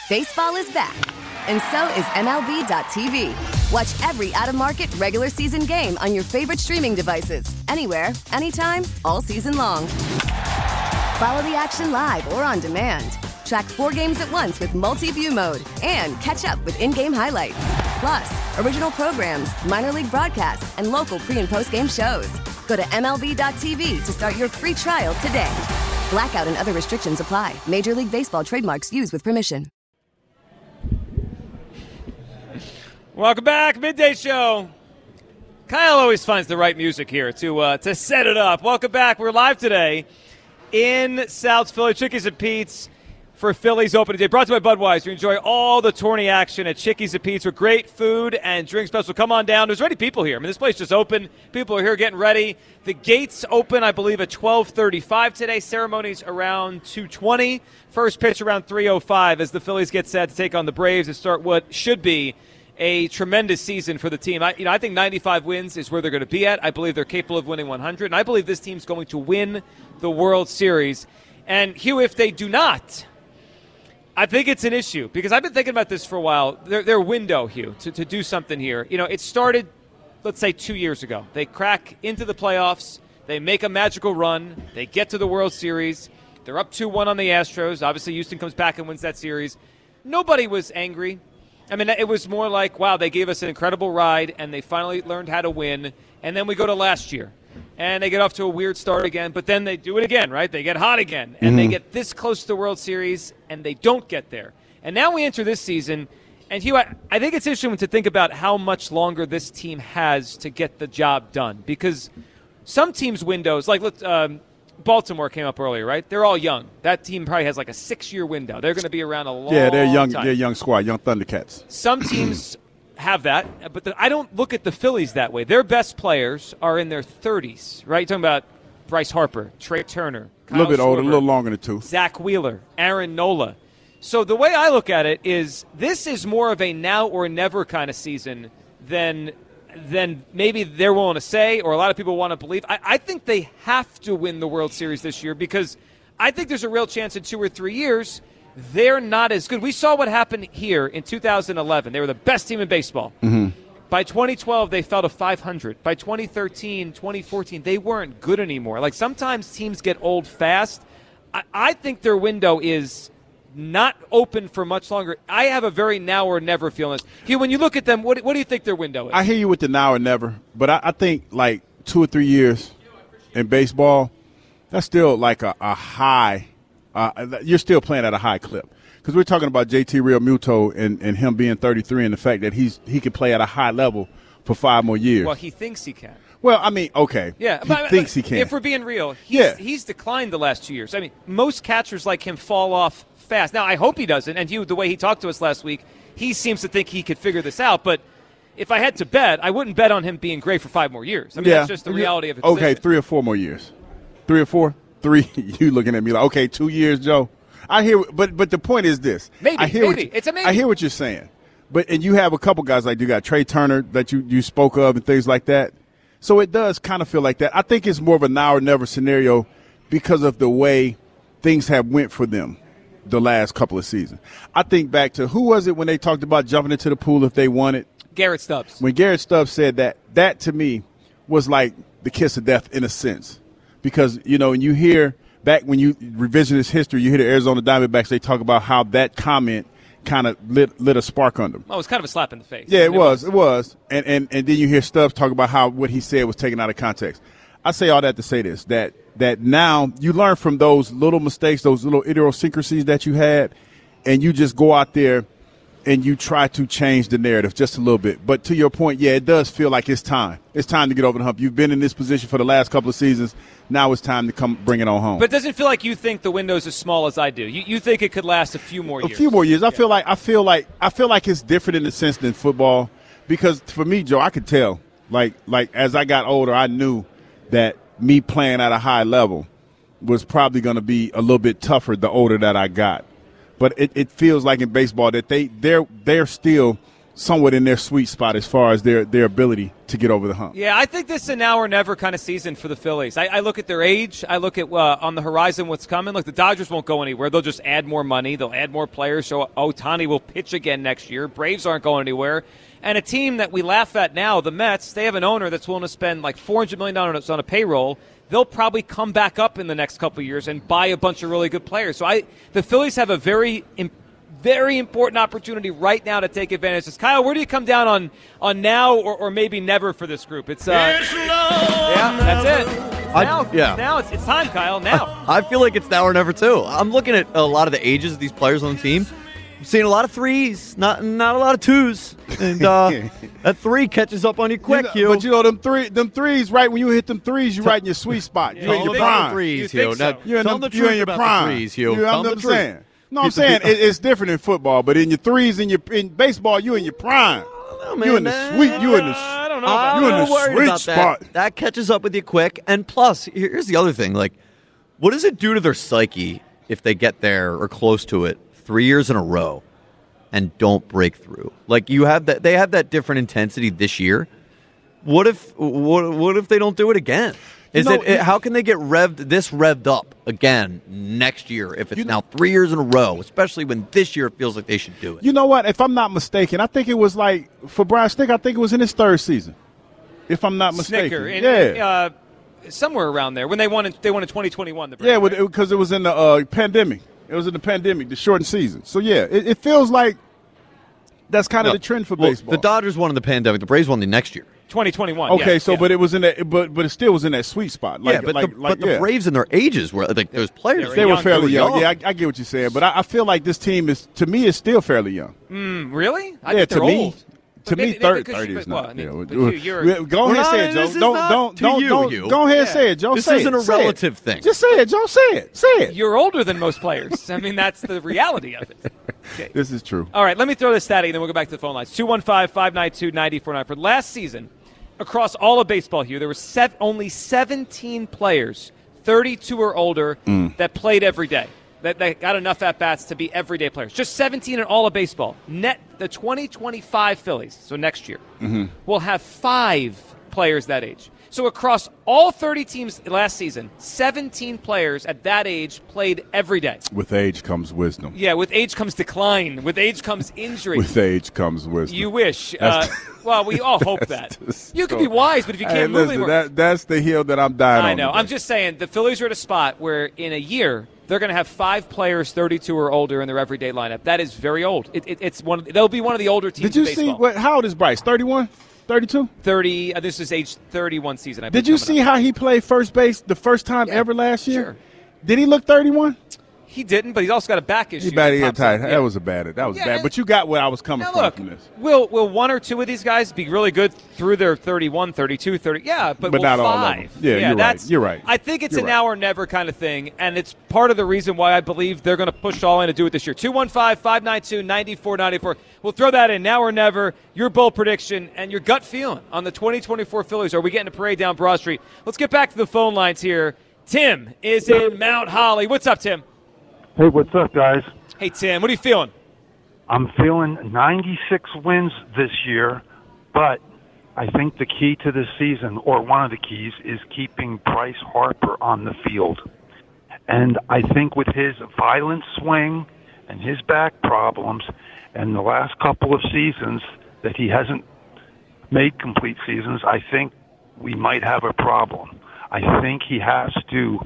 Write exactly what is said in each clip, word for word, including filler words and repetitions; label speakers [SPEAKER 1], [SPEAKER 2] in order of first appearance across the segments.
[SPEAKER 1] Baseball is back, and so is M L B dot T V. Watch every out-of-market regular season game on your favorite streaming devices, anywhere, anytime, all season long. Follow the action live or on demand. Track four games at once with multi-view mode and catch up with in-game highlights. Plus, original programs, minor league broadcasts, and local pre- and post-game shows. Go to M L B dot T V to start your free trial today. Blackout and other restrictions apply. Major League Baseball trademarks used with permission.
[SPEAKER 2] Welcome back, Midday Show. Kyle always finds the right music here to uh, to set it up. Welcome back. We're live today in South Philly, Chickies and Pete's for Phillies Opening Day. Brought to you by Budweiser. Enjoy all the tourney action at Chickies and Pete's with great food and drink special. Come on down. There's already people here. I mean, this place just opened. People are here getting ready. The gates open, I believe, at twelve thirty-five today. Ceremonies around two twenty. First pitch around three oh five as the Phillies get set to take on the Braves and start what should be a tremendous season for the team. I, you know, I think ninety-five wins is where they're going to be at. I believe they're capable of winning one hundred, and I believe this team's going to win the World Series. And, Hugh, if they do not, I think it's an issue because I've been thinking about this for a while. Their, their window, Hugh, to, to do something here. You know, it started, let's say, two years ago. They crack into the playoffs. They make a magical run. They get to the World Series. They're up two one on the Astros. Obviously, Houston comes back and wins that series. Nobody was angry. I mean, it was more like, wow, they gave us an incredible ride, and they finally learned how to win. And then we go to last year, and they get off to a weird start again, but then they do it again, right? They get hot again, and mm-hmm. they get this close to the World Series, and they don't get there. And now we enter this season, and Hugh, I, I think it's interesting to think about how much longer this team has to get the job done, because some teams' windows, like let's um, Baltimore came up earlier, right? They're all young. That team probably has like a six-year window. They're going to be around a long time.
[SPEAKER 3] Yeah, they're young.
[SPEAKER 2] Time.
[SPEAKER 3] They're young squad, young Thundercats.
[SPEAKER 2] Some teams have that, but the, I don't look at the Phillies that way. Their best players are in their thirties, right? You're talking about Bryce Harper, Trey Turner, Kyle
[SPEAKER 3] a little bit older, a
[SPEAKER 2] Schwarber,
[SPEAKER 3] little longer than two.
[SPEAKER 2] Zach Wheeler, Aaron Nola. So the way I look at it is this is more of a now or never kind of season than – than maybe they're willing to say or a lot of people want to believe. I, I think they have to win the World Series this year because I think there's a real chance in two or three years they're not as good. We saw what happened here in two thousand eleven. They were the best team in baseball.
[SPEAKER 3] Mm-hmm.
[SPEAKER 2] By twenty twelve, they fell to five hundred. By twenty thirteen, twenty fourteen, they weren't good anymore. Like sometimes teams get old fast. I, I think their window is not open for much longer. I have a very now or never feeling. Hugh, when you look at them, what, what do you think their window is?
[SPEAKER 3] I hear you with the now or never, but I, I think like two or three years in baseball, that's still like a, a high. Uh, you're still playing at a high clip because we're talking about J T Realmuto and, and him being thirty-three and the fact that he's he can play at a high level for five more years.
[SPEAKER 2] Well, he thinks he can.
[SPEAKER 3] Well, I mean, okay.
[SPEAKER 2] Yeah,
[SPEAKER 3] he
[SPEAKER 2] but,
[SPEAKER 3] thinks
[SPEAKER 2] but
[SPEAKER 3] he can.
[SPEAKER 2] If we're being real, he's,
[SPEAKER 3] yeah.
[SPEAKER 2] he's declined the last two years. I mean, most catchers like him fall off fast. Now, I hope he doesn't. And you, the way he talked to us last week, he seems to think he could figure this out. But if I had to bet, I wouldn't bet on him being great for five more years. I mean,
[SPEAKER 3] yeah.
[SPEAKER 2] that's just the reality of it.
[SPEAKER 3] Okay, three or four more years. Three or four? Three. You looking at me like, okay, two years, Joe. I hear, but but the point is this.
[SPEAKER 2] Maybe,
[SPEAKER 3] I hear
[SPEAKER 2] maybe.
[SPEAKER 3] What you,
[SPEAKER 2] it's a maybe.
[SPEAKER 3] I hear what you're saying. But and you have a couple guys like you got Trey Turner that you, you spoke of and things like that. So it does kind of feel like that. I think it's more of a now or never scenario because of the way things have went for them the last couple of seasons. I think back to who was it when they talked about jumping into the pool if they won it?
[SPEAKER 2] Garrett Stubbs.
[SPEAKER 3] When Garrett Stubbs said that, that to me was like the kiss of death in a sense. Because, you know, and you hear back when you revision this history, you hear the Arizona Diamondbacks, they talk about how that comment kind of lit lit a spark under them.
[SPEAKER 2] Well, it was kind of a slap in the face.
[SPEAKER 3] Yeah, it, it was, was. It was. And, and and then you hear Stubbs talk about how what he said was taken out of context. I say all that to say this, that that now you learn from those little mistakes, those little idiosyncrasies that you had, and you just go out there and you try to change the narrative just a little bit. But to your point, yeah, it does feel like it's time. It's time to get over the hump. You've been in this position for the last couple of seasons. Now it's time to come bring it on home.
[SPEAKER 2] But it doesn't feel like you think the window's as small as I do. You, you think it could last a few more years.
[SPEAKER 3] A few more years. I
[SPEAKER 2] yeah.
[SPEAKER 3] feel like I feel like I feel like it's different in the sense than football because for me, Joe, I could tell. Like like as I got older, I knew that me playing at a high level was probably going to be a little bit tougher the older that I got. But it, it feels like in baseball that they they're they're still somewhat in their sweet spot as far as their, their ability to get over the hump.
[SPEAKER 2] Yeah, I think this is a now or never kind of season for the Phillies. I, I look at their age. I look at uh, on the horizon what's coming. Look, the Dodgers won't go anywhere. They'll just add more money. They'll add more players. So Ohtani will pitch again next year. Braves aren't going anywhere. And a team that we laugh at now, the Mets, they have an owner that's willing to spend like four hundred million dollars on a payroll. They'll probably come back up in the next couple of years and buy a bunch of really good players. So I, the Phillies have a very important Very important opportunity right now to take advantage of this. Kyle, where do you come down on on now or, or maybe never for this group? It's uh,
[SPEAKER 4] it's
[SPEAKER 2] yeah, that's it. It's
[SPEAKER 5] I,
[SPEAKER 2] now,
[SPEAKER 5] yeah.
[SPEAKER 2] now it's, it's time, Kyle. Now
[SPEAKER 5] I feel like it's now or never too. I'm looking at a lot of the ages of these players on the team. I'm seeing a lot of threes, not not a lot of twos, and uh, that three catches up on you quick.
[SPEAKER 3] You know,
[SPEAKER 5] Hugh.
[SPEAKER 3] but you know them three, them threes. Right when you hit them threes, you're right in your sweet spot.
[SPEAKER 2] Yeah.
[SPEAKER 3] You're in
[SPEAKER 5] Tell
[SPEAKER 3] your
[SPEAKER 5] them about
[SPEAKER 3] prime.
[SPEAKER 5] the threes,
[SPEAKER 2] You
[SPEAKER 5] Hugh.
[SPEAKER 2] think so?
[SPEAKER 5] Now,
[SPEAKER 3] You're in,
[SPEAKER 5] tell
[SPEAKER 3] them,
[SPEAKER 5] them the
[SPEAKER 3] you're
[SPEAKER 5] truth
[SPEAKER 3] in your
[SPEAKER 5] about
[SPEAKER 3] prime.
[SPEAKER 5] the threes, Hugh.
[SPEAKER 3] You know
[SPEAKER 5] Tell
[SPEAKER 3] what
[SPEAKER 5] them
[SPEAKER 3] I'm
[SPEAKER 5] the truth.
[SPEAKER 3] saying? No, I'm saying it, it's different in football, but in your threes, in your in baseball, you in your prime.
[SPEAKER 5] Oh, man,
[SPEAKER 3] You in the
[SPEAKER 5] that-
[SPEAKER 3] sweet. You in the.
[SPEAKER 2] I don't know about
[SPEAKER 5] I'm
[SPEAKER 3] You in
[SPEAKER 5] not
[SPEAKER 3] the
[SPEAKER 5] worried
[SPEAKER 3] sweet
[SPEAKER 5] about
[SPEAKER 3] spot.
[SPEAKER 5] that. That catches up with you quick. And plus, here's the other thing: like, what does it do to their psyche if they get there or close to it three years in a row and don't break through? Like, you have that. They have that different intensity this year. What if? What, what if they don't do it again? Is
[SPEAKER 3] You know,
[SPEAKER 5] it, it? How can they get revved this revved up again next year if it's
[SPEAKER 3] You know-
[SPEAKER 5] now three years in a row? Especially when this year it feels like they should do it.
[SPEAKER 3] You know what? If I'm not mistaken, I think it was like for Brian Snicker. I think it was in his third season. If I'm not mistaken,
[SPEAKER 2] Snicker, in,
[SPEAKER 3] yeah,
[SPEAKER 2] uh, somewhere around there when they won. In, they won in twenty twenty-one. The Braves,
[SPEAKER 3] yeah,
[SPEAKER 2] right?
[SPEAKER 3] because it was in the uh, pandemic. It was in the pandemic, the shortened season. So yeah, it, it feels like that's kind of
[SPEAKER 5] No.
[SPEAKER 3] the trend for
[SPEAKER 5] Well,
[SPEAKER 3] baseball.
[SPEAKER 5] the Dodgers won in the pandemic. The Braves won the next year.
[SPEAKER 2] twenty twenty-one.
[SPEAKER 3] Okay,
[SPEAKER 2] yeah,
[SPEAKER 3] so
[SPEAKER 2] yeah.
[SPEAKER 3] but it was in that, but but it still was in that sweet spot. Like,
[SPEAKER 5] yeah, but
[SPEAKER 3] like,
[SPEAKER 5] the,
[SPEAKER 3] like,
[SPEAKER 5] but the
[SPEAKER 3] yeah.
[SPEAKER 5] Braves in their ages were like those players.
[SPEAKER 3] they were
[SPEAKER 2] young,
[SPEAKER 3] fairly
[SPEAKER 5] they were
[SPEAKER 3] young.
[SPEAKER 5] young.
[SPEAKER 3] Yeah, I, I get what you're saying, but I, I feel like this team is to me is still fairly young.
[SPEAKER 2] Mm, really? I
[SPEAKER 3] yeah,
[SPEAKER 2] think
[SPEAKER 3] to
[SPEAKER 2] they're
[SPEAKER 3] me,
[SPEAKER 2] old.
[SPEAKER 3] to
[SPEAKER 2] But
[SPEAKER 3] me,
[SPEAKER 2] maybe-
[SPEAKER 3] thirty,
[SPEAKER 2] maybe 'cause
[SPEAKER 3] thirty
[SPEAKER 2] you-
[SPEAKER 3] is
[SPEAKER 2] well,
[SPEAKER 3] not.
[SPEAKER 2] I mean,
[SPEAKER 3] yeah,
[SPEAKER 2] but
[SPEAKER 3] we-
[SPEAKER 2] you- you're-
[SPEAKER 3] we- go ahead,
[SPEAKER 5] We're
[SPEAKER 3] and say
[SPEAKER 5] not-
[SPEAKER 3] it, Joe.
[SPEAKER 5] this is
[SPEAKER 3] Don't
[SPEAKER 5] not
[SPEAKER 3] don't
[SPEAKER 5] to
[SPEAKER 3] don't
[SPEAKER 5] you,
[SPEAKER 3] don't.
[SPEAKER 5] Hugh.
[SPEAKER 3] Go ahead, and
[SPEAKER 2] Yeah.
[SPEAKER 3] say it, Joe.
[SPEAKER 5] This
[SPEAKER 3] say
[SPEAKER 5] isn't
[SPEAKER 3] it,
[SPEAKER 5] a
[SPEAKER 3] say it.
[SPEAKER 5] relative thing.
[SPEAKER 3] Just say it, Joe. Say it. Say it.
[SPEAKER 2] You're older than most players. I mean, that's the reality of it. Okay.
[SPEAKER 3] This is true.
[SPEAKER 2] All right, let me throw this stat, and then we'll go back to the phone lines. two one five, five nine two, nine four nine. For last season, across all of baseball, Hugh, there were sev- only seventeen players, thirty-two or older,
[SPEAKER 3] Mm.
[SPEAKER 2] that played every day, that, that got enough at-bats to be everyday players. Just seventeen in all of baseball. Net the twenty twenty-five Phillies, so next year,
[SPEAKER 3] Mm-hmm.
[SPEAKER 2] will have five players that age. So across all thirty teams last season, seventeen players at that age played every day.
[SPEAKER 3] With age comes wisdom.
[SPEAKER 2] Yeah, with age comes decline. With age comes injury.
[SPEAKER 3] With age comes wisdom.
[SPEAKER 2] You wish. Uh,
[SPEAKER 3] That's-
[SPEAKER 2] well, we all hope that.
[SPEAKER 3] That's
[SPEAKER 2] You can
[SPEAKER 3] so-
[SPEAKER 2] be wise, but if you
[SPEAKER 3] Hey,
[SPEAKER 2] can't move
[SPEAKER 3] listen,
[SPEAKER 2] anymore.
[SPEAKER 3] that, that's the hill that I'm dying on.
[SPEAKER 2] I know.
[SPEAKER 3] today.
[SPEAKER 2] I'm just saying the Phillies are at a spot where in a year they're going to have five players thirty-two or older in their everyday lineup. That is very old. It, it, it's one. They'll be one of the older teams.
[SPEAKER 3] Did you
[SPEAKER 2] in
[SPEAKER 3] see
[SPEAKER 2] baseball.
[SPEAKER 3] what? How old is Bryce? thirty-one? thirty-two?
[SPEAKER 2] thirty? Uh, this is age thirty-one season. I
[SPEAKER 3] Did
[SPEAKER 2] believe,
[SPEAKER 3] you
[SPEAKER 2] coming
[SPEAKER 3] see
[SPEAKER 2] up.
[SPEAKER 3] how he played first base the first time
[SPEAKER 2] Yeah,
[SPEAKER 3] ever last year?
[SPEAKER 2] sure.
[SPEAKER 3] Did he look thirty-one?
[SPEAKER 2] He didn't, but he's also got a back issue.
[SPEAKER 3] He batted
[SPEAKER 2] that
[SPEAKER 3] in
[SPEAKER 2] pops
[SPEAKER 3] tight.
[SPEAKER 2] up.
[SPEAKER 3] That
[SPEAKER 2] Yeah.
[SPEAKER 3] was a bad. That was
[SPEAKER 2] Yeah,
[SPEAKER 3] bad.
[SPEAKER 2] and-
[SPEAKER 3] But you got what I was coming
[SPEAKER 2] Now
[SPEAKER 3] from
[SPEAKER 2] look,
[SPEAKER 3] from this.
[SPEAKER 2] will will one or two of these guys be really good through their thirty-one, thirty-two, thirty? Yeah, but,
[SPEAKER 3] But
[SPEAKER 2] will
[SPEAKER 3] not all of
[SPEAKER 2] five.
[SPEAKER 3] them. Yeah, you're right.
[SPEAKER 2] that's,
[SPEAKER 3] You're right.
[SPEAKER 2] I think it's
[SPEAKER 3] You're
[SPEAKER 2] an
[SPEAKER 3] right.
[SPEAKER 2] now or never kind of thing, and it's part of the reason why I believe they're going to push all in to do it this year. two one five, five nine two, nine four nine four. We'll throw that in, now or never, your bold prediction and your gut feeling on the twenty twenty-four Phillies. Are we getting a parade down Broad Street? Let's get back to the phone lines here. Tim is in Mount Holly. What's up, Tim?
[SPEAKER 6] Hey, what's up, guys?
[SPEAKER 2] Hey, Tim, what are you feeling?
[SPEAKER 6] I'm feeling ninety-six wins this year, but I think the key to this season, or one of the keys, is keeping Bryce Harper on the field. And I think with his violent swing and his back problems and the last couple of seasons that he hasn't made complete seasons, I think we might have a problem. I think he has to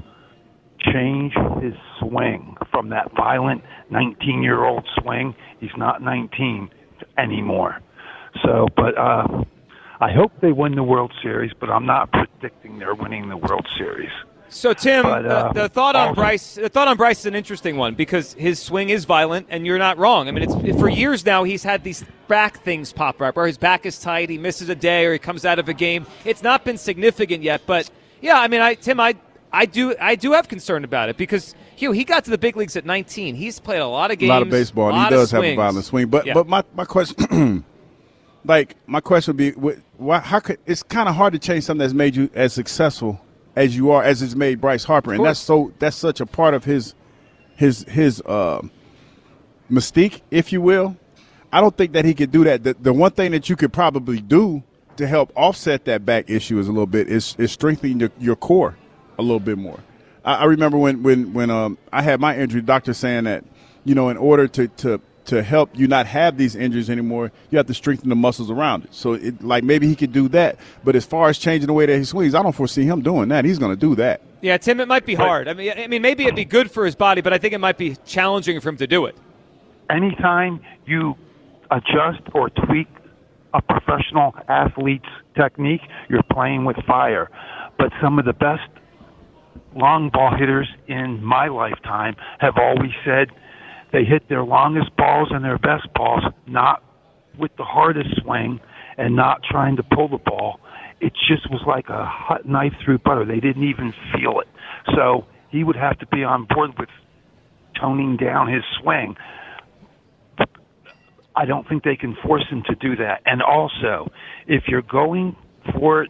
[SPEAKER 6] change his swing from that violent nineteen-year-old swing. He's not nineteen anymore. So, but uh, I hope they win the World Series, but I'm not predicting they're winning the World Series.
[SPEAKER 2] So Tim,
[SPEAKER 6] But, uh,
[SPEAKER 2] the, the thought on
[SPEAKER 6] also-
[SPEAKER 2] Bryce, the thought on Bryce is an interesting one because his swing is violent, and you're not wrong. I mean, it's for years now he's had these back things pop up, where his back is tight, he misses a day, or he comes out of a game. It's not been significant yet, but yeah, I mean, I Tim, I I do I do have concern about it because Hugh, he got to the big leagues at nineteen. He's played a lot of games,
[SPEAKER 3] A lot of baseball. and
[SPEAKER 2] lot
[SPEAKER 3] He
[SPEAKER 2] of
[SPEAKER 3] does have a
[SPEAKER 2] swings.
[SPEAKER 3] violent swing. But
[SPEAKER 2] Yeah.
[SPEAKER 3] but my, my question, like my question would be, wh- why? How could it's kind of hard to change something that's made you as successful as you are, as it's made Bryce Harper, and
[SPEAKER 2] course.
[SPEAKER 3] that's so that's such a part of his his his uh, mystique, if you will. I don't think that he could do that. The, the one thing that you could probably do to help offset that back issue is a little bit is, is strengthening your, your core a little bit more. I, I remember when when when um, I had my injury, doctor saying that, you know, in order to, to to help you not have these injuries anymore, you have to strengthen the muscles around it. So, it, like, maybe he could do that. But as far as changing the way that he swings, I don't foresee him doing that. He's going to do that.
[SPEAKER 2] Yeah, Tim, it might be hard. I mean, I mean, maybe it'd be good for his body, but I think it might be challenging for him to do it.
[SPEAKER 6] Anytime you adjust or tweak a professional athlete's technique, you're playing with fire. But some of the best long ball hitters in my lifetime have always said they hit their longest balls and their best balls not with the hardest swing and not trying to pull the ball. It just was like a hot knife through butter. They didn't even feel it. So he would have to be on board with toning down his swing. I don't think they can force him to do that. And also, if you're going for it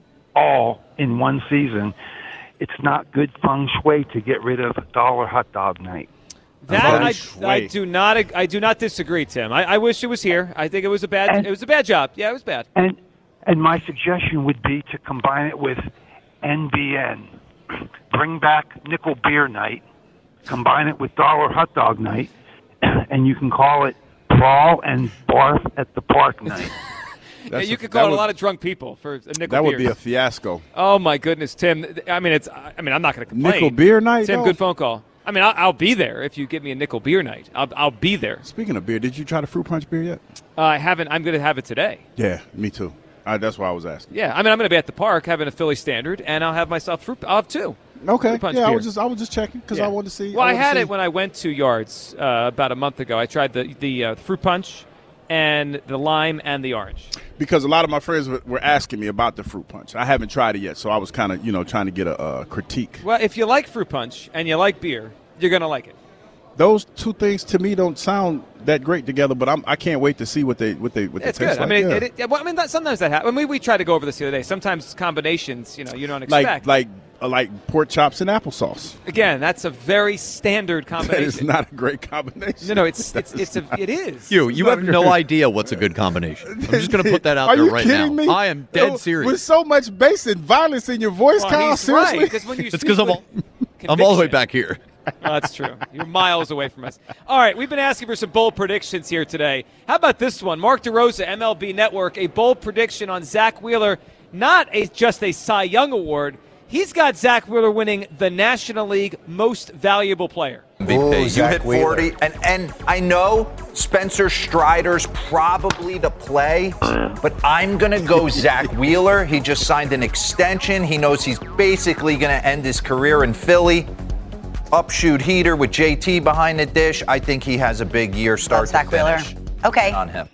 [SPEAKER 6] all in one season, it's not good feng shui to get rid of dollar hot dog night.
[SPEAKER 2] That I, I do not I do not disagree, Tim. I, I wish it was here. I think it was a bad
[SPEAKER 6] and,
[SPEAKER 2] it was a bad job. Yeah, it was bad.
[SPEAKER 6] And and my suggestion would be to combine it with N B N. Bring back nickel beer night, combine it with dollar hot dog night, and you can call it brawl and barf at the park night.
[SPEAKER 2] Yeah, you a, could call it would, a lot of drunk people for a nickel
[SPEAKER 3] that
[SPEAKER 2] beer.
[SPEAKER 3] Would be a fiasco.
[SPEAKER 2] Oh my goodness, Tim. I mean, it's. I mean, I'm not going to complain.
[SPEAKER 3] Nickel beer night,
[SPEAKER 2] Tim.
[SPEAKER 3] Though?
[SPEAKER 2] Good phone call. I mean, I'll, I'll be there if you give me a nickel beer night. I'll, I'll be there.
[SPEAKER 3] Speaking of beer, did you try the fruit punch beer yet?
[SPEAKER 2] Uh, I haven't. I'm going to have it today.
[SPEAKER 3] Yeah, me too. Uh, that's why I was asking.
[SPEAKER 2] Yeah, I mean, I'm going to be at the park having a Philly Standard, and I'll have myself fruit. I'll have two.
[SPEAKER 3] Okay.
[SPEAKER 2] Fruit punch
[SPEAKER 3] yeah,
[SPEAKER 2] beer.
[SPEAKER 3] I was just I was just checking because yeah. I wanted to see.
[SPEAKER 2] Well, I,
[SPEAKER 3] I
[SPEAKER 2] had
[SPEAKER 3] see.
[SPEAKER 2] it when I went to Yards uh, about a month ago. I tried the the uh, fruit punch and the lime and the orange.
[SPEAKER 3] Because a lot of my friends were asking me about the fruit punch. I haven't tried it yet, so I was kind of, you know, trying to get a uh, critique.
[SPEAKER 2] Well, if you like fruit punch and you like beer, you're going to like it.
[SPEAKER 3] Those two things to me don't sound that great together, but I'm, I can't wait to see what they what they what
[SPEAKER 2] it's
[SPEAKER 3] they taste
[SPEAKER 2] good.
[SPEAKER 3] like.
[SPEAKER 2] I mean,
[SPEAKER 3] yeah.
[SPEAKER 2] it, it, well, I mean, that, sometimes that happens. I mean, we tried to go over this the other day. Sometimes combinations, you know, you don't expect.
[SPEAKER 3] Like like uh, like pork chops and applesauce.
[SPEAKER 2] Again, that's a very standard combination.
[SPEAKER 3] That is not a great combination.
[SPEAKER 2] No, no, it's it's it's a it is.
[SPEAKER 5] You you have no idea what's a good combination. I'm just going to put that out
[SPEAKER 3] Are
[SPEAKER 5] there
[SPEAKER 3] you
[SPEAKER 5] right
[SPEAKER 3] kidding
[SPEAKER 5] now.
[SPEAKER 3] Me?
[SPEAKER 5] I am dead
[SPEAKER 3] With
[SPEAKER 5] serious.
[SPEAKER 3] so much bass and violence in your voice,
[SPEAKER 2] well,
[SPEAKER 3] Kyle.
[SPEAKER 2] he's
[SPEAKER 3] Seriously,
[SPEAKER 2] right, when you
[SPEAKER 5] it's because I'm all I'm all the way back here.
[SPEAKER 2] Well, that's true. You're miles away from us. All right, we've been asking for some bold predictions here today. How about this one? Mark DeRosa, M L B Network, a bold prediction on Zach Wheeler, not a, just a Cy Young Award. He's got Zach Wheeler winning the National League Most Valuable Player.
[SPEAKER 4] Ooh, you hit forty, and, and I know Spencer Strider's probably to play, but I'm going to go Zach Wheeler. He just signed an extension. He knows he's basically going to end his career in Philly. Upshoot heater with J T behind the dish. I think he has a big year start
[SPEAKER 7] Zach
[SPEAKER 4] to finish.
[SPEAKER 7] Wheeler. Okay.
[SPEAKER 4] On him.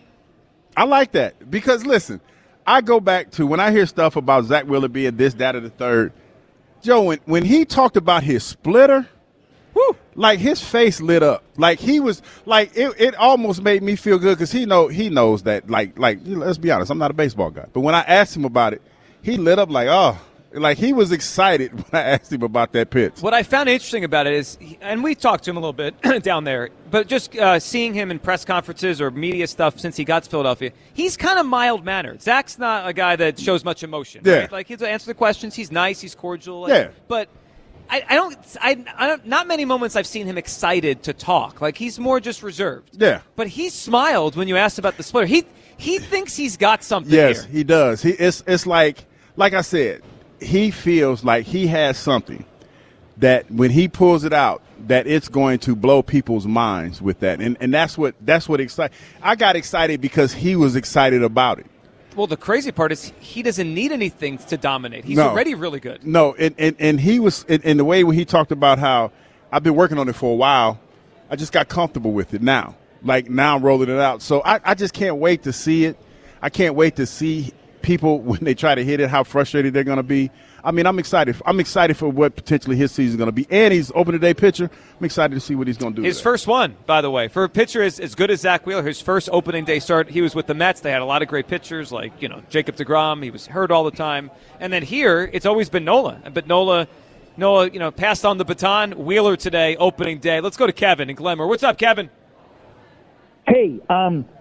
[SPEAKER 3] I like that because, listen, I go back to when I hear stuff about Zach Wheeler being this, that, or the third. Joe, when, when he talked about his splitter, whew, like his face lit up. Like he was, like it, it almost made me feel good because he know he knows that, like, like let's be honest, I'm not a baseball guy. But when I asked him about it, he lit up like, oh. Like, he was excited when I asked him about that pitch.
[SPEAKER 2] What I found interesting about it is, and we talked to him a little bit down there, but just uh, seeing him in press conferences or media stuff since he got to Philadelphia, he's kind of mild-mannered. Zach's not a guy that shows much emotion.
[SPEAKER 3] Yeah.
[SPEAKER 2] Right? Like, he'll answer the questions. He's nice. He's cordial. Like,
[SPEAKER 3] yeah.
[SPEAKER 2] But I, I, don't, I, I don't, not many moments I've seen him excited to talk. Like, he's more just reserved.
[SPEAKER 3] Yeah.
[SPEAKER 2] But he smiled when you asked about the splitter. He he thinks he's got something
[SPEAKER 3] yes,
[SPEAKER 2] here.
[SPEAKER 3] he does. He It's, it's like, like I said, he feels like he has something that when he pulls it out, that it's going to blow people's minds with that. And and that's what that's what excited. I got excited because he was excited about it.
[SPEAKER 2] Well, the crazy part is he doesn't need anything to dominate. He's
[SPEAKER 3] no.
[SPEAKER 2] already really good.
[SPEAKER 3] No, and, and, and he was in, in the way when he talked about how I've been working on it for a while, I just got comfortable with it now. Like now I'm rolling it out. So I, I just can't wait to see it. I can't wait to see people when they try to hit it, how frustrated they're going to be. I mean, I'm excited. I'm excited for what potentially his season is going to be. And he's opening day pitcher. I'm excited to see what he's going to do.
[SPEAKER 2] His first one, by the way, for a pitcher as, as good as Zach Wheeler, his first opening day start, he was with the Mets. They had a lot of great pitchers like, you know, Jacob deGrom. He was hurt all the time. And then here, it's always been Nola. But Nola, Nola, you know, passed on the baton. Wheeler today, opening day. Let's go to Kevin in Glenmore. What's up, Kevin?
[SPEAKER 8] Hey, um,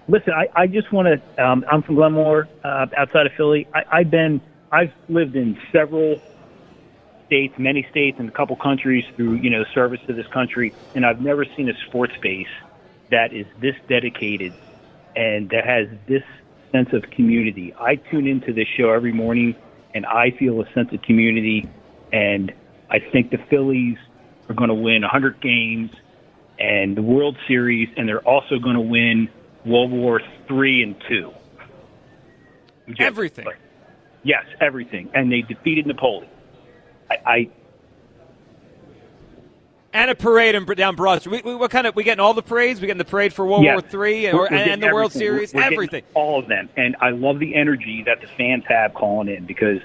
[SPEAKER 7] listen, I, I just want to. Um, I'm from Glenmore, uh, outside of Philly. I, I've been, I've lived in several states, many states, and a couple countries through you know service to this country, and I've never seen a sports base that is this dedicated and that has this sense of community. I tune into this show every morning, and I feel a sense of community, and I think the Phillies are going to win one hundred games and the World Series, and they're also going to win World War Three and Two.
[SPEAKER 2] Everything.
[SPEAKER 7] Yes, everything. And they defeated Napoleon. I, I
[SPEAKER 2] and a parade in, down Broad Street. We, we, what kind of? We getting all the parades? We getting the parade for World
[SPEAKER 7] yes.
[SPEAKER 2] War Three and,
[SPEAKER 7] we're,
[SPEAKER 2] or,
[SPEAKER 7] we're
[SPEAKER 2] and the
[SPEAKER 7] everything.
[SPEAKER 2] World Series.
[SPEAKER 7] We're, we're
[SPEAKER 2] everything.
[SPEAKER 7] All of them. And I love the energy that the fans have calling in because,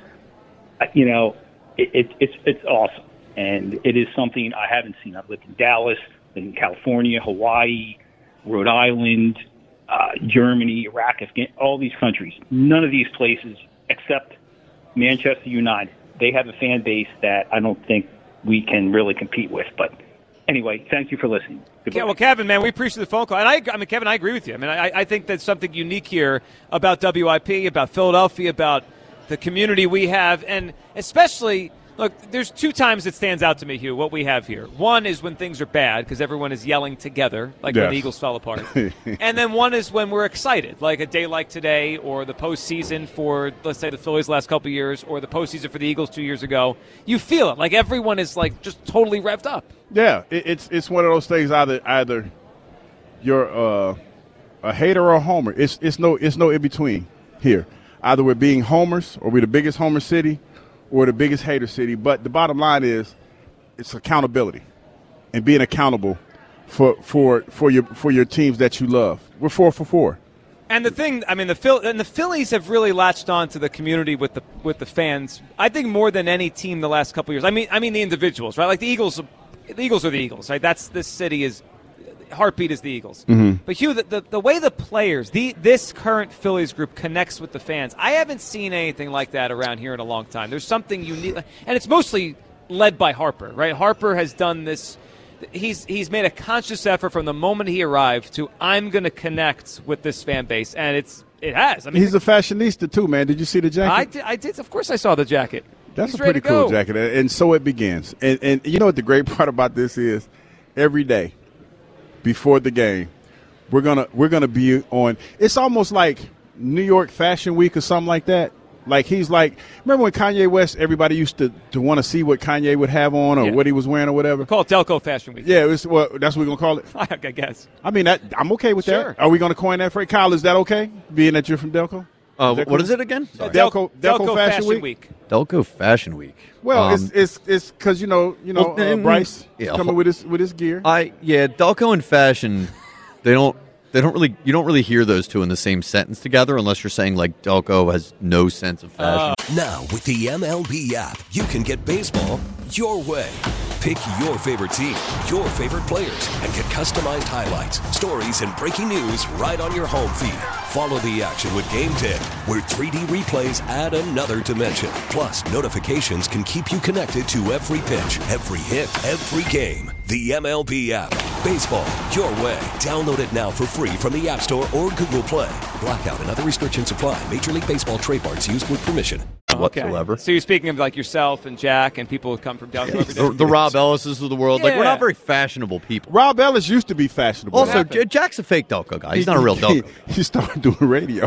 [SPEAKER 7] you know, it, it, it's it's awesome. And it is something I haven't seen. I've lived in Dallas, in California, Hawaii, Rhode Island, uh, Germany, Iraq, Afghanistan, all these countries. None of these places except Manchester United. They have a fan base that I don't think we can really compete with. But anyway, thank you for listening. Goodbye.
[SPEAKER 2] Yeah, well, Kevin, man, we appreciate the phone call. And I, I mean, Kevin, I agree with you. I mean, I, I think that's something unique here about W I P, about Philadelphia, about the community we have, and especially – look, there's two times it stands out to me, Hugh, what we have here. One is when things are bad because everyone is yelling together, like
[SPEAKER 3] yes.
[SPEAKER 2] when the Eagles fell apart. And then one is when we're excited, like a day like today or the postseason for, let's say, the Phillies the last couple of years or the postseason for the Eagles two years ago. You feel it. Like everyone is like just totally revved up.
[SPEAKER 3] Yeah, it, it's it's one of those things either either you're uh, a hater or a homer. It's it's no it's no in between here. Either we're being homers or we're the biggest homer city or the biggest hater city, but the bottom line is it's accountability and being accountable for for for your for your teams that you love. We're four for four.
[SPEAKER 2] And the thing, I mean, the Phil and the Phillies have really latched on to the community with the with the fans. I think more than any team the last couple of years. I mean, I mean the individuals, right? Like the Eagles, the Eagles are the Eagles, right? That's this city is heartbeat is the Eagles.
[SPEAKER 3] Mm-hmm.
[SPEAKER 2] But Hugh, the, the the way the players, the this current Phillies group connects with the fans, I haven't seen anything like that around here in a long time. There's something unique, and it's mostly led by Harper, right? Harper has done this. He's he's made a conscious effort from the moment he arrived to I'm going to connect with this fan base, and it's it has. I mean,
[SPEAKER 3] he's a fashionista too, man. Did you see the jacket?
[SPEAKER 2] I did. I did. Of course, I saw the jacket.
[SPEAKER 3] That's
[SPEAKER 2] he's
[SPEAKER 3] a pretty
[SPEAKER 2] cool
[SPEAKER 3] go. jacket, and so it begins. And and you know what the great part about this is? Every day before the game, we're gonna we're gonna be on. It's almost like New York Fashion Week or something like that. Like he's like, remember when Kanye West, everybody used to, to want to see what Kanye would have on or
[SPEAKER 2] yeah.
[SPEAKER 3] what he was wearing or whatever.
[SPEAKER 2] We call it Delco Fashion Week.
[SPEAKER 3] Yeah, it was, well, that's what we're gonna call it.
[SPEAKER 2] I guess.
[SPEAKER 3] I mean, that, I'm okay with
[SPEAKER 2] sure.
[SPEAKER 3] that. Are we gonna coin that phrase? Kyle, is that okay? Being that you're from Delco?
[SPEAKER 5] Uh,
[SPEAKER 3] is
[SPEAKER 5] what
[SPEAKER 3] cool?
[SPEAKER 5] is it again?
[SPEAKER 2] Del-
[SPEAKER 3] Delco, Delco,
[SPEAKER 2] Delco
[SPEAKER 3] Fashion,
[SPEAKER 2] Fashion
[SPEAKER 3] Week?
[SPEAKER 2] Week.
[SPEAKER 5] Delco Fashion Week.
[SPEAKER 3] Well,
[SPEAKER 5] Um,
[SPEAKER 3] it's it's it's because you know you know
[SPEAKER 5] well,
[SPEAKER 3] uh, Bryce
[SPEAKER 5] yeah,
[SPEAKER 3] is coming with his with his gear.
[SPEAKER 5] I yeah, Delco and fashion, they don't they don't really you don't really hear those two in the same sentence together unless you're saying like Delco has no sense of fashion.
[SPEAKER 2] Uh,
[SPEAKER 8] Now with the M L B app, you can get baseball your way. Pick your favorite team, your favorite players, and get customized highlights, stories, and breaking news right on your home feed. Follow the action with Game ten, where three D replays add another dimension. Plus, notifications can keep you connected to every pitch, every hit, every game. The M L B app. Baseball your way. Download it now for free from the App Store or Google Play. Blackout and other restrictions apply. Major League Baseball trademarks used with permission.
[SPEAKER 5] Whatsoever.
[SPEAKER 2] So you're speaking of like yourself and Jack and people who come from Delco every day.
[SPEAKER 5] The, the Rob Ellises of the world, like we're
[SPEAKER 2] Yeah.
[SPEAKER 5] not very fashionable people.
[SPEAKER 3] Rob Ellis used to be fashionable.
[SPEAKER 5] Also, J- Jack's a fake Delco guy. He's not a real Delco.
[SPEAKER 3] He started doing radio.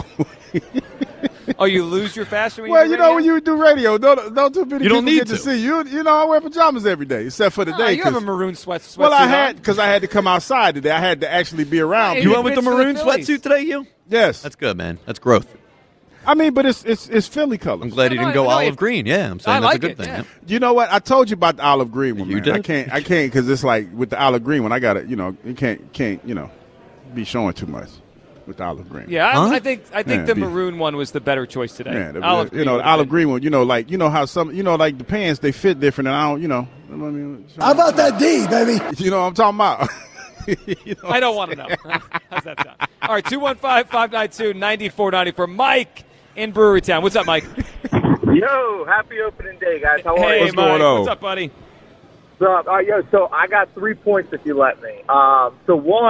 [SPEAKER 2] Oh, you lose your fashion when
[SPEAKER 3] Well,
[SPEAKER 2] you,
[SPEAKER 3] you
[SPEAKER 2] do
[SPEAKER 3] know,
[SPEAKER 2] radio?
[SPEAKER 3] when you do radio, don't, don't too many
[SPEAKER 5] You don't
[SPEAKER 3] people
[SPEAKER 5] need
[SPEAKER 3] get to.
[SPEAKER 5] to.
[SPEAKER 3] see you. You know, I wear pajamas every day, except for the
[SPEAKER 2] Oh,
[SPEAKER 3] day.
[SPEAKER 2] you have a
[SPEAKER 3] 'cause-
[SPEAKER 2] maroon sweat. sweatsuit
[SPEAKER 3] well, I
[SPEAKER 2] on.
[SPEAKER 3] had because I had to come outside today. I had to actually be around.
[SPEAKER 2] Hey,
[SPEAKER 5] You
[SPEAKER 3] people.
[SPEAKER 5] went with the
[SPEAKER 2] fits for the
[SPEAKER 5] maroon
[SPEAKER 2] Phillies.
[SPEAKER 5] sweatsuit today, you?
[SPEAKER 3] Yes,
[SPEAKER 5] That's good, man. That's growth.
[SPEAKER 3] I mean, but it's it's it's Philly colors.
[SPEAKER 5] I'm glad you
[SPEAKER 2] No,
[SPEAKER 5] didn't
[SPEAKER 2] no,
[SPEAKER 5] go
[SPEAKER 2] no,
[SPEAKER 5] olive
[SPEAKER 2] it-
[SPEAKER 5] green. Yeah, I'm saying
[SPEAKER 2] I
[SPEAKER 5] that's
[SPEAKER 2] like
[SPEAKER 5] a good
[SPEAKER 2] it,
[SPEAKER 5] thing.
[SPEAKER 2] yeah.
[SPEAKER 5] yeah.
[SPEAKER 3] You know what? I told you about the olive green one.
[SPEAKER 5] You
[SPEAKER 3] man.
[SPEAKER 5] did?
[SPEAKER 3] I can't. I can't because it's like with the olive green one. I got to, you know, you can't can't you know, be showing too much with the olive green.
[SPEAKER 2] Yeah, I,
[SPEAKER 5] Huh?
[SPEAKER 2] I think I think
[SPEAKER 3] Yeah,
[SPEAKER 2] the
[SPEAKER 3] be-
[SPEAKER 2] maroon one was the better choice today.
[SPEAKER 3] Yeah, the,
[SPEAKER 2] olive
[SPEAKER 3] you know,
[SPEAKER 2] green
[SPEAKER 3] the olive green one. You know, like you know how some, you know, like the pants they fit different, and I don't, you know. I mean,
[SPEAKER 9] How about that D, baby?
[SPEAKER 3] You know what I'm talking about? You know
[SPEAKER 2] I don't want to know. How's that sound? All right, two one five, five nine two, nine four nine four. Mike in Brewerytown. What's up, Mike?
[SPEAKER 10] Yo, happy opening day, guys. How are
[SPEAKER 2] Hey,
[SPEAKER 10] you?
[SPEAKER 3] What's
[SPEAKER 2] Mike.
[SPEAKER 3] going on?
[SPEAKER 2] What's up, buddy?
[SPEAKER 10] So, uh, yo, so I got three points if you let me. Um, so one,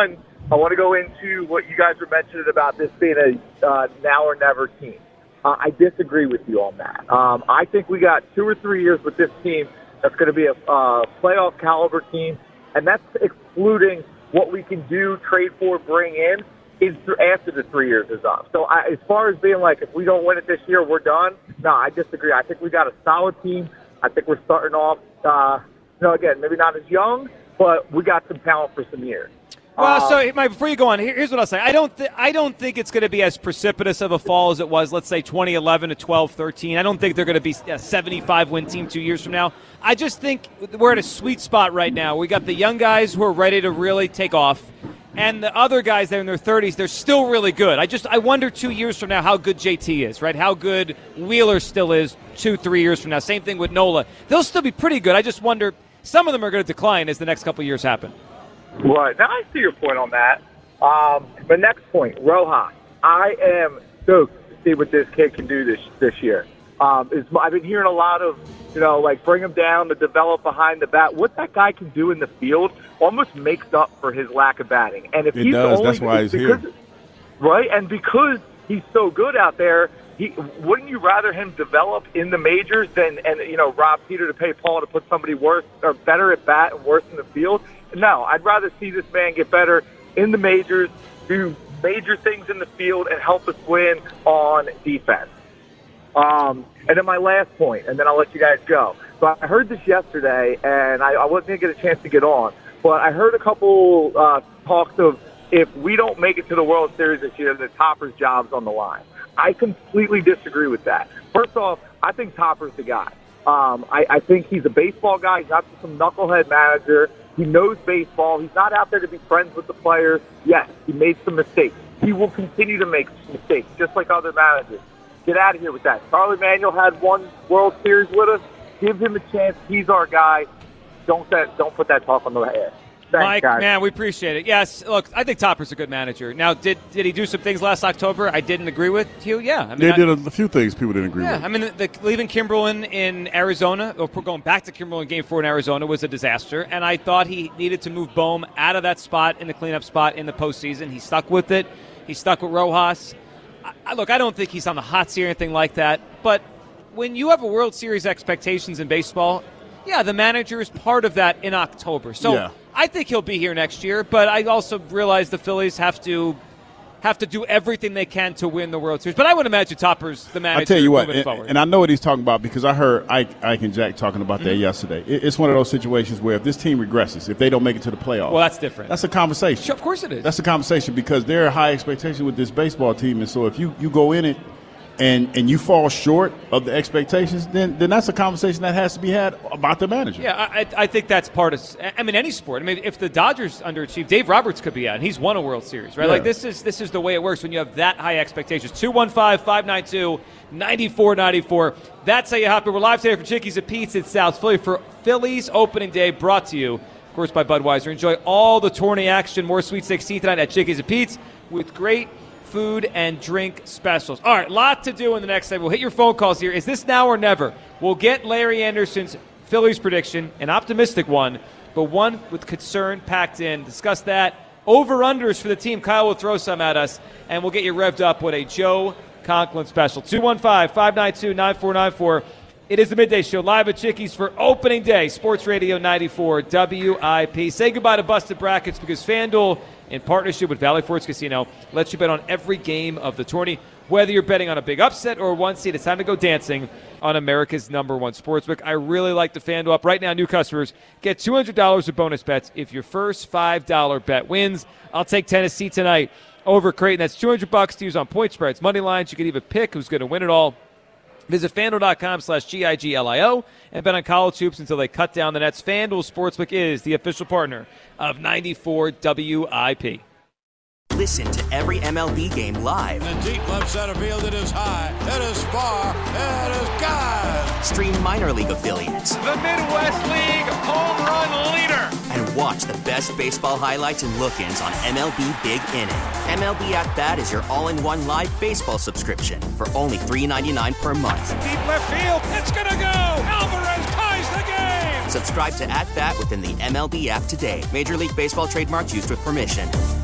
[SPEAKER 10] I want to go into what you guys were mentioning about this being a uh, now or never team. Uh, I disagree with you on that. Um, I think we got two or three years with this team that's going to be a uh, playoff caliber team, and that's excluding what we can do, trade for, bring in, is after the three years is up. So I, as far as being like, if we don't win it this year, we're done, no, I disagree. I think we got a solid team. I think we're starting off, uh, you know, again, maybe not as young, but we got some talent for some years.
[SPEAKER 2] Well,
[SPEAKER 10] um,
[SPEAKER 2] so Mike, before you go on, here, here's what I'll say. I don't, th- I don't think it's going to be as precipitous of a fall as it was, let's say, twenty eleven to twelve thirteen. I don't think they're going to be a seventy-five win team two years from now. I just think we're at a sweet spot right now. We got the young guys who are ready to really take off, and the other guys there in their thirties, they're still really good. I just, I wonder two years from now how good J T is, right? How good Wheeler still is two, three years from now. Same thing with Nola. They'll still be pretty good. I just wonder, some of them are going to decline as the next couple of years happen.
[SPEAKER 10] Right. Now, I see your point on that. Um, but next point, Rojas. I am stoked to see what this kid can do this this year. Um, is, I've been hearing a lot of, you know, like bring him down to develop behind the bat. What that guy can do in the field almost makes up for his lack of batting. And if
[SPEAKER 3] it
[SPEAKER 10] he's
[SPEAKER 3] does.
[SPEAKER 10] only,
[SPEAKER 3] That's why he's
[SPEAKER 10] because,
[SPEAKER 3] here.
[SPEAKER 10] Right? And because he's so good out there, he, wouldn't you rather him develop in the majors than, and you know, rob Peter to pay Paul to put somebody worse or better at bat and worse in the field? No, I'd rather see this man get better in the majors, do major things in the field, and help us win on defense. Um, and then my last point, and then I'll let you guys go. So I heard this yesterday, and I, I wasn't going to get a chance to get on, but I heard a couple uh, talks of if we don't make it to the World Series this year, the Topper's job's on the line. I completely disagree with that. First off, I think Topper's the guy. Um, I, I think he's a baseball guy. He's not just some knucklehead manager. He knows baseball. He's not out there to be friends with the players. Yes, he made some mistakes. He will continue to make mistakes, just like other managers. Get out of here with that. Charlie Manuel had one World Series with us. Give him a chance. He's our guy. Don't that, don't put that talk on the air. Thanks,
[SPEAKER 2] Mike,
[SPEAKER 10] guys.
[SPEAKER 2] man, we appreciate it. Yes, look, I think Topper's a good manager. Now, did did he do some things last October I didn't agree with? Hugh, yeah. I mean,
[SPEAKER 3] They
[SPEAKER 2] I,
[SPEAKER 3] did a, a few things people didn't agree
[SPEAKER 2] Yeah,
[SPEAKER 3] with.
[SPEAKER 2] I mean, the, the leaving Kimberlin in Arizona, or going back to Kimberlin Game Four in Arizona, was a disaster. And I thought he needed to move Bohm out of that spot in the cleanup spot in the postseason. He stuck with it. He stuck with Rojas. I, I, look, I don't think he's on the hot seat or anything like that. But when you have a World Series expectations in baseball, yeah, the manager is part of that in October. So
[SPEAKER 3] Yeah.
[SPEAKER 2] I think he'll be here next year. But I also realize the Phillies have to. have to do everything they can to win the World Series. But I would imagine Topper's the manager
[SPEAKER 3] I tell you what,
[SPEAKER 2] moving
[SPEAKER 3] and,
[SPEAKER 2] forward.
[SPEAKER 3] and I know what he's talking about because I heard Ike, Ike and Jack talking about that
[SPEAKER 2] Mm-hmm.
[SPEAKER 3] yesterday. It, it's one of those situations where if this team regresses, if they don't make it to the playoffs,
[SPEAKER 2] Well, that's different.
[SPEAKER 3] That's a conversation.
[SPEAKER 2] Sure, of course it is.
[SPEAKER 3] That's a conversation because there are high expectations with this baseball team, and so if you, you go in it and and you fall short of the expectations, then then that's a conversation that has to be had about the manager.
[SPEAKER 2] Yeah, I, I think that's part of. I mean, any sport. I mean, if the Dodgers underachieve, Dave Roberts could be out, and he's won a World Series, right?
[SPEAKER 3] Yeah.
[SPEAKER 2] Like this is this is the way it works when you have that high expectations. two one five, five nine two, nine four nine four. That's how you hop in. We're live today for Chickies and Pete's in South Philly for Phillies opening day, brought to you, of course, by Budweiser. Enjoy all the tourney action, more Sweet sixteen tonight at Chickies and Pete's with great food and drink specials. All right, lot to do in the next segment. We'll hit your phone calls here. Is this now or never? We'll get Larry Anderson's Phillies prediction, an optimistic one, but one with concern packed in. Discuss that. Over-unders for the team. Kyle will throw some at us, and we'll get you revved up with a Joe Conklin special. two one five, five nine two, nine four nine four. It is the Midday Show, live at Chickies for opening day. Sports Radio ninety-four W I P. Say goodbye to busted brackets because FanDuel, in partnership with Valley Forge Casino, lets you bet on every game of the tourney. Whether you're betting on a big upset or one seed, it's time to go dancing on America's number one sportsbook. I really like the FanDuel app. Right now, new customers get two hundred dollars of bonus bets if your first five dollars bet wins. I'll take Tennessee tonight over Creighton. That's two hundred bucks to use on point spreads, money lines. You can even pick who's going to win it all. Visit FanDuel.com slash G I G L I O and bet on college hoops until they cut down the nets. FanDuel Sportsbook is the official partner of ninety-four W I P.
[SPEAKER 9] Listen to every M L B game live.
[SPEAKER 11] In the deep left center field, it is high, it is far, it is gone.
[SPEAKER 9] Stream minor league affiliates.
[SPEAKER 12] The Midwest League home run leader.
[SPEAKER 9] And watch the best baseball highlights and look-ins on M L B Big Inning. M L B At Bat is your all-in-one live baseball subscription for only three dollars and ninety-nine cents per month.
[SPEAKER 12] Deep left field, it's gonna go. Alvarez ties the game.
[SPEAKER 9] Subscribe to At Bat within the M L B app today. Major League Baseball trademarks used with permission.